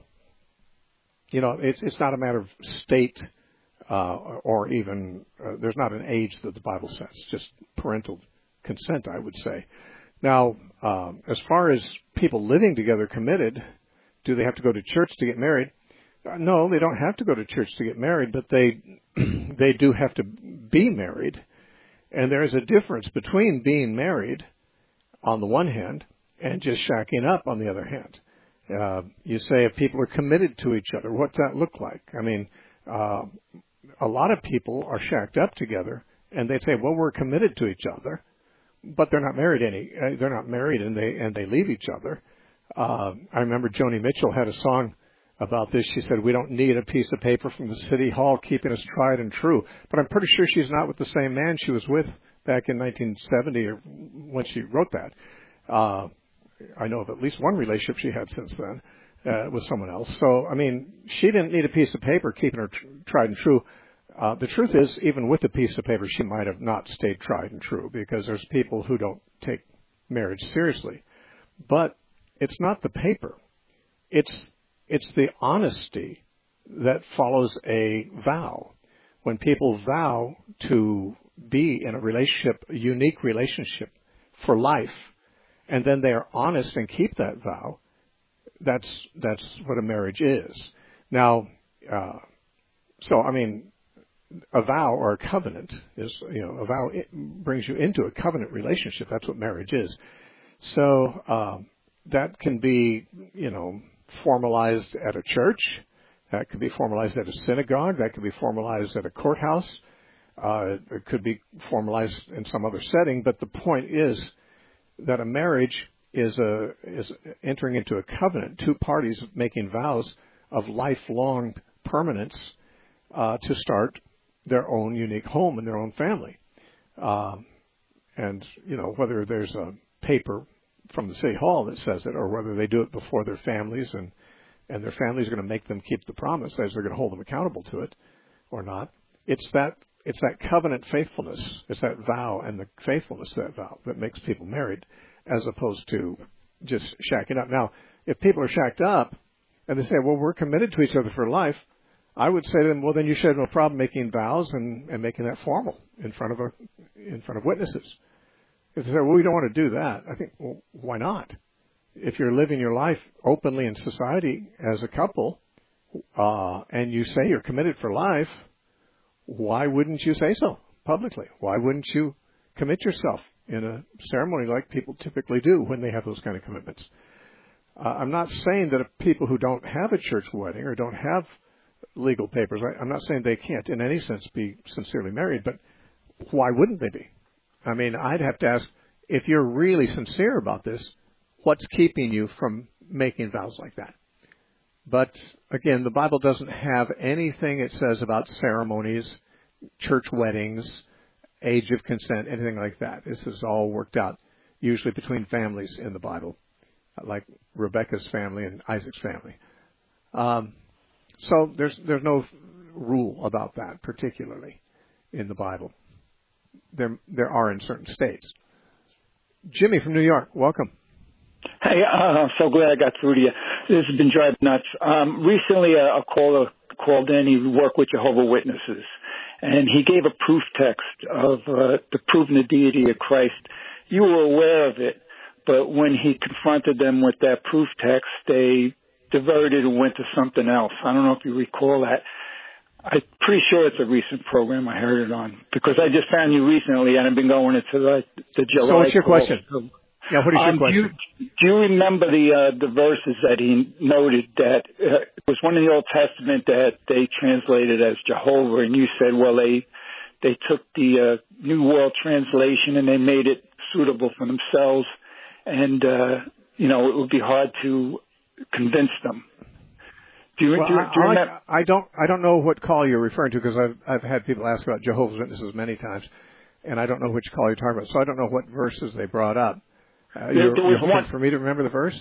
you know, it's it's not a matter of state uh, or even uh, there's not an age that the Bible says, just parental consent, I would say. Now, um, as far as people living together committed, do they have to go to church to get married? Uh, no, they don't have to go to church to get married, but they they do have to be married. And there is a difference between being married on the one hand and just shacking up on the other hand. Uh, you say if people are committed to each other, what's that look like? I mean, uh, a lot of people are shacked up together, and they say, well, we're committed to each other, but they're not married any. Uh, they're not married, and they and they leave each other. Uh, I remember Joni Mitchell had a song about this. She said, we don't need a piece of paper from the city hall keeping us tried and true. But I'm pretty sure she's not with the same man she was with back in nineteen seventy or when she wrote that. Uh, I know of at least one relationship she had since then uh, with someone else. So, I mean, she didn't need a piece of paper keeping her tr- tried and true. Uh, the truth is, even with a piece of paper, she might have not stayed tried and true because there's people who don't take marriage seriously. But it's not the paper. It's it's the honesty that follows a vow. When people vow to be in a relationship, a unique relationship for life, and then they are honest and keep that vow, that's that's what a marriage is. Now, uh, so I mean, a vow or a covenant is, you know, a vow it brings you into a covenant relationship. That's what marriage is. So um, that can be, you know, formalized at a church. That could be formalized at a synagogue. That could be formalized at a courthouse. Uh, it could be formalized in some other setting. But the point is that a marriage is a is entering into a covenant. Two parties making vows of lifelong permanence uh, to start their own unique home and their own family. Um, and, you know, whether there's a paper from the city hall that says it or whether they do it before their families and, and their families are going to make them keep the promise as they're going to hold them accountable to it or not. It's that it's that covenant faithfulness. It's that vow and the faithfulness to that vow that makes people married as opposed to just shacking up. Now, if people are shacked up and they say, well, we're committed to each other for life, I would say to them, well, then you should have no problem making vows and, and making that formal in front of a, in front of witnesses. If they say, well, we don't want to do that, I think, well, why not? If you're living your life openly in society as a couple, uh, and you say you're committed for life, why wouldn't you say so publicly? Why wouldn't you commit yourself in a ceremony like people typically do when they have those kind of commitments? Uh, I'm not saying that if people who don't have a church wedding or don't have legal papers, I, I'm not saying they can't in any sense be sincerely married, but why wouldn't they be? I mean, I'd have to ask, if you're really sincere about this, what's keeping you from making vows like that? But again, the Bible doesn't have anything it says about ceremonies, church weddings, age of consent, anything like that. This is all worked out usually between families in the Bible, like Rebekah's family and Isaac's family. Um, so there's there's no rule about that particularly in the Bible. There there are in certain states. Jimmy from New York, welcome. Hey, uh, I'm so glad I got through to you. This has been driving nuts. Um, recently, a, a caller called in. He worked with Jehovah's Witnesses, and he gave a proof text of uh, the proving the deity of Christ. You were aware of it, but when he confronted them with that proof text, they diverted and went to something else. I don't know if you recall that. I'm pretty sure it's a recent program I heard it on, because I just found you recently, and I've been going into the, the July. So what's your call. question? Yeah, what is your um, question? Do you, do you remember the uh, the verses that he noted that uh, it was one in the Old Testament that they translated as Jehovah, and you said, well, they they took the uh, New World Translation and they made it suitable for themselves. And, uh, you know, it would be hard to convince them. Do you, well, do, you, do you I, remember? I don't, I don't know what call you're referring to because I've, I've had people ask about Jehovah's Witnesses many times, and I don't know which call you're talking about. So I don't know what verses they brought up. Uh, There, you're there you're was hoping one for me to remember the verse?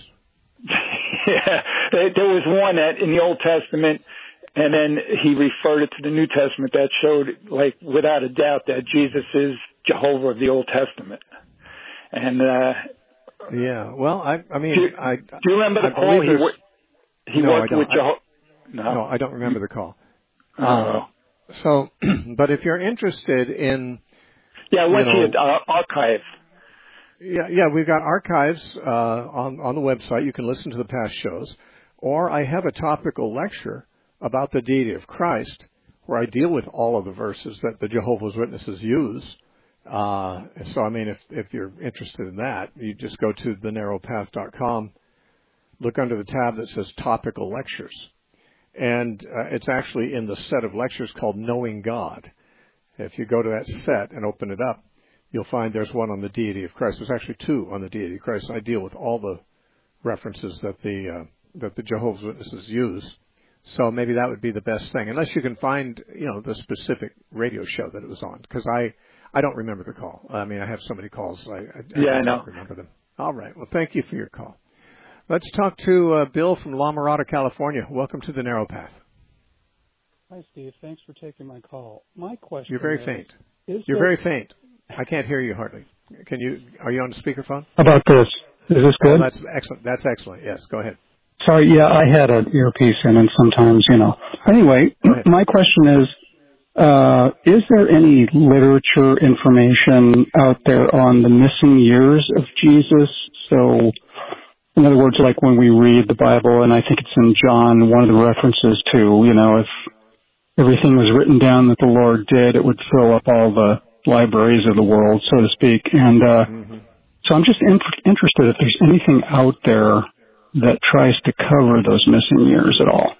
Yeah, there there was one that in the Old Testament, and then he referred it to the New Testament that showed, like, without a doubt that Jesus is Jehovah of the Old Testament. And uh, yeah, well, I, I mean, do, you, I do you remember the I call he there's- wor- he no, worked I don't. with Jehovah? No. no, I don't remember the call. Oh. Um, so, but if you're interested in, yeah, I went you to know, your uh, archive. Yeah, yeah, we've got archives uh, on on the website. You can listen to the past shows, or I have a topical lecture about the deity of Christ, where I deal with all of the verses that the Jehovah's Witnesses use. Uh, so, I mean, if if you're interested in that, you just go to the narrow path dot com, look under the tab that says Topical Lectures, and uh, it's actually in the set of lectures called Knowing God. If you go to that set and open it up, you'll find there's one on the deity of Christ. There's actually two on the deity of Christ. I deal with all the references that the uh, that the Jehovah's Witnesses use. So maybe that would be the best thing, unless you can find, you know, the specific radio show that it was on, because I I don't remember the call. I mean, I have so many calls, I, I, yeah, I I know. don't remember them. All right. Well, thank you for your call. Let's talk to uh, Bill from La Mirada, California. Welcome to the Narrow Path. Hi, Steve. Thanks for taking my call. My question You're very is, faint. Is You're there... very faint. I can't hear you hardly. Can you? Are you on the speakerphone? How about this? Is this good? Oh, that's excellent. That's excellent. Yes, go ahead. Sorry, yeah, I had an earpiece in, and sometimes, you know. Anyway, my question is, uh, is there any literature information out there on the missing years of Jesus? So, in other words, like when we read the Bible, and I think it's in John, one of the references to, you know, if everything was written down that the Lord did, it would fill up all the libraries of the world, so to speak. And uh, mm-hmm. so I'm just in- interested if there's anything out there that tries to cover those missing years at all.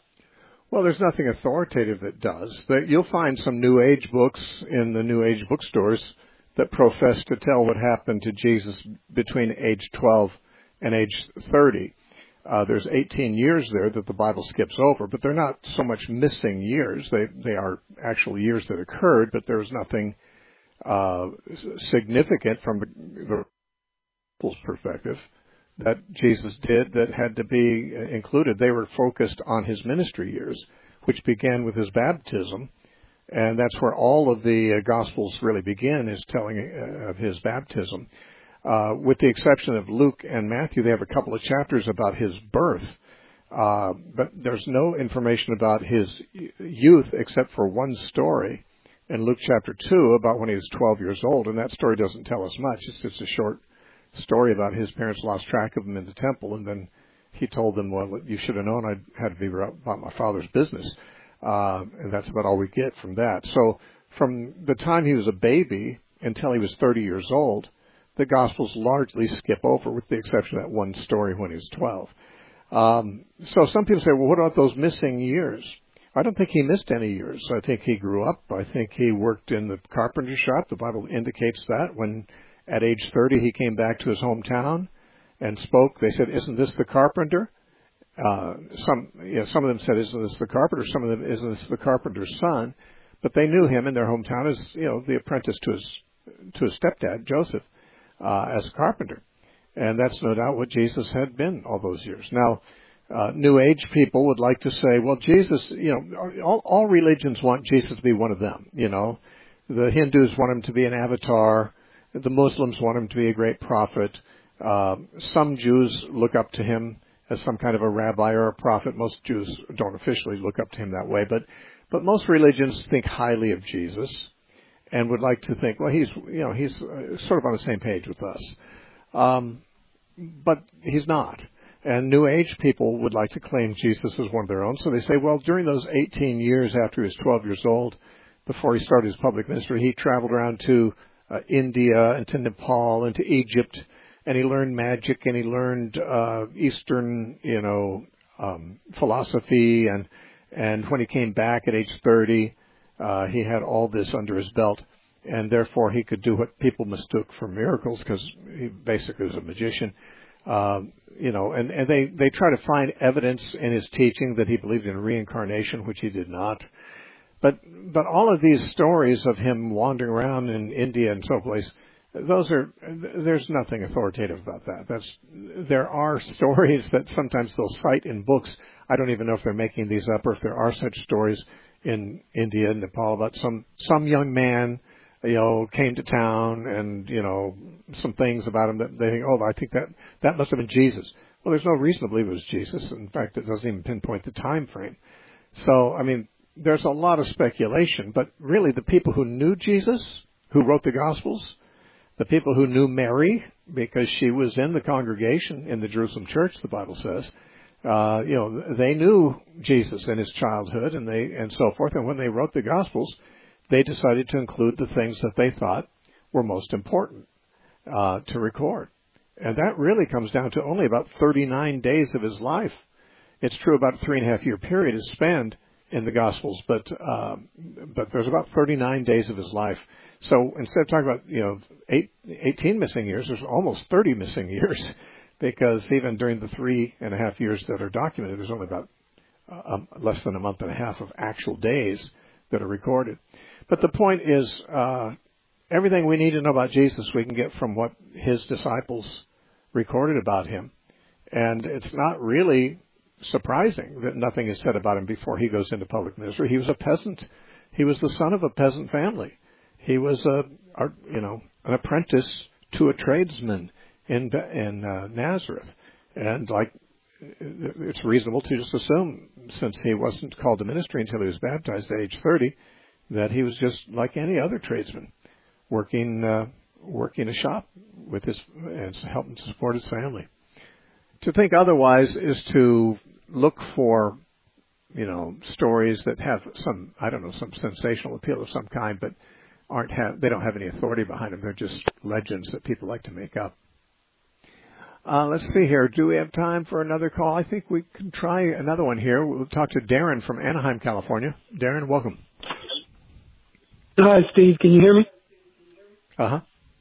Well, there's nothing authoritative that does. You'll find some New Age books in the New Age bookstores that profess to tell what happened to Jesus between age twelve and age thirty. Uh, there's eighteen years there that the Bible skips over, but they're not so much missing years. They they are actual years that occurred, but there's nothing uh, significant from the, the perspective that Jesus did that had to be included. They were focused on his ministry years, which began with his baptism, and that's where all of the uh, Gospels really begin, is telling uh, of his baptism. Uh, with the exception of Luke and Matthew, they have a couple of chapters about his birth, uh, but there's no information about his youth except for one story in Luke chapter two about when he was twelve years old, and that story doesn't tell us much. It's just a short story about his parents lost track of him in the temple, and then he told them, well, you should have known I had to be about my father's business, uh, and that's about all we get from that. So from the time he was a baby until he was thirty years old, the Gospels largely skip over, with the exception of that one story when he was twelve. Um, so some people say, well, what about those missing years? I don't think he missed any years. I think he grew up. I think he worked in the carpenter shop. The Bible indicates that. When at age thirty he came back to his hometown and spoke, they said, isn't this the carpenter? Uh, some, you know, some of them said, isn't this the carpenter? Some of them, isn't this the carpenter's son? But they knew him in their hometown as, you know, the apprentice to his to his stepdad, Joseph. Uh, as a carpenter. And that's no doubt what Jesus had been all those years. Now, uh, New Age people would like to say, well, Jesus, you know, all, all religions want Jesus to be one of them, you know. The Hindus want him to be an avatar. The Muslims want him to be a great prophet. Uh, some Jews look up to him as some kind of a rabbi or a prophet. Most Jews don't officially look up to him that way, but, but most religions think highly of Jesus and would like to think, well, he's, you know, he's sort of on the same page with us. Um, but he's not. And New Age people would like to claim Jesus as one of their own. So they say, well, during those eighteen years after he was twelve years old, before he started his public ministry, he traveled around to uh, India and to Nepal and to Egypt, and he learned magic, and he learned uh, Eastern, you know, um, philosophy. And, and when he came back at age thirty, Uh, he had all this under his belt, and therefore he could do what people mistook for miracles because he basically was a magician. Um, you know, and, and they, they try to find evidence in his teaching that he believed in reincarnation, which he did not. But but all of these stories of him wandering around in India and so place, those are there's nothing authoritative about that. That's there are stories that sometimes they'll cite in books. I don't even know if they're making these up or if there are such stories in India and Nepal about some some young man, you know, came to town and, you know, some things about him that they think, oh, I think that that must have been Jesus. Well, there's no reason to believe it was Jesus. In fact, it doesn't even pinpoint the time frame. So, I mean, there's a lot of speculation, but really the people who knew Jesus, who wrote the Gospels, the people who knew Mary, because she was in the congregation in the Jerusalem church, the Bible says, uh, you know, they knew Jesus in his childhood and they and so forth. And when they wrote the Gospels, they decided to include the things that they thought were most important uh, to record. And that really comes down to only about thirty-nine days of his life. It's true about a three and a half year period is spent in the Gospels, but uh, but there's about thirty-nine days of his life. So instead of talking about, you know, eight, eighteen missing years, there's almost thirty missing years, because even during the three and a half years that are documented, there's only about uh, less than a month and a half of actual days that are recorded. But the point is, uh, everything we need to know about Jesus we can get from what his disciples recorded about him. And it's not really surprising that nothing is said about him before he goes into public ministry. He was a peasant. He was the son of a peasant family. He was a, a you know, an apprentice to a tradesman in in uh, Nazareth. And like, it's reasonable to just assume, since he wasn't called to ministry until he was baptized at age thirty, that he was just like any other tradesman, working uh, working a shop with his and helping to support his family. To think otherwise is to look for, you know, stories that have some, I don't know, some sensational appeal of some kind, but aren't have they don't have any authority behind them. They're just legends that people like to make up. Uh, let's see here. Do we have time for another call? I think we can try another one here. We'll talk to Darren from Anaheim, California. Darren, welcome. Hi, Steve. Can you hear me? Uh-huh.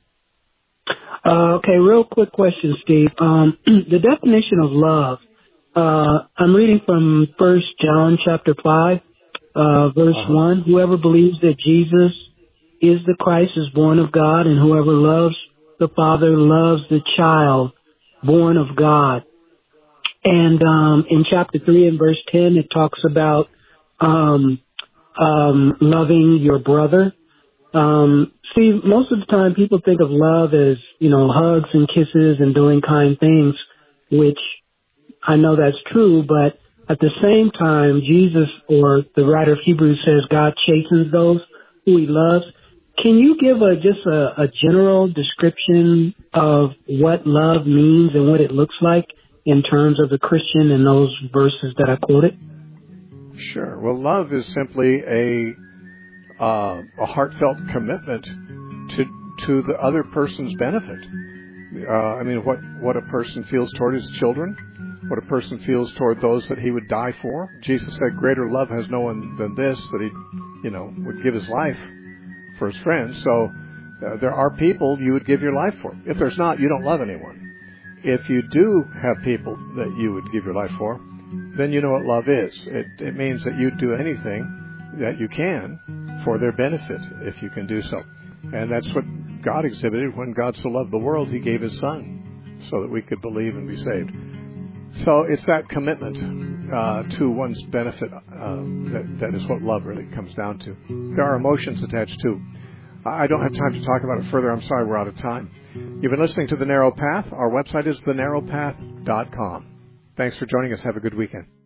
Uh, okay, real quick question, Steve. Um, the definition of love, uh, I'm reading from First John chapter five, uh, verse uh-huh. one. Whoever believes that Jesus is the Christ is born of God, and whoever loves the Father loves the child born of God. And um, in chapter three and verse ten, it talks about um, um, loving your brother. Um, see, most of the time people think of love as, you know, hugs and kisses and doing kind things, which I know that's true, but at the same time, Jesus, or the writer of Hebrews, says God chastens those who he loves. Can you give a just a, a general description of what love means and what it looks like in terms of the Christian in those verses that I quoted? Sure. Well, love is simply a uh, a heartfelt commitment to to the other person's benefit. Uh, I mean, what what a person feels toward his children, what a person feels toward those that he would die for. Jesus said, "Greater love has no one than this, that he, you know, would give his life for his friends." So uh, there are people you would give your life for. If there's not, you don't love anyone. If you do have people that you would give your life for, then you know what love is. It, it means that you'd do anything that you can for their benefit, if you can do so. And that's what God exhibited when God so loved the world, he gave his son so that we could believe and be saved. So it's that commitment uh, to one's benefit uh, that, that is what love really comes down to. There are emotions attached too. I don't have time to talk about it further. I'm sorry, we're out of time. You've been listening to The Narrow Path. Our website is the narrow path dot com. Thanks for joining us. Have a good weekend.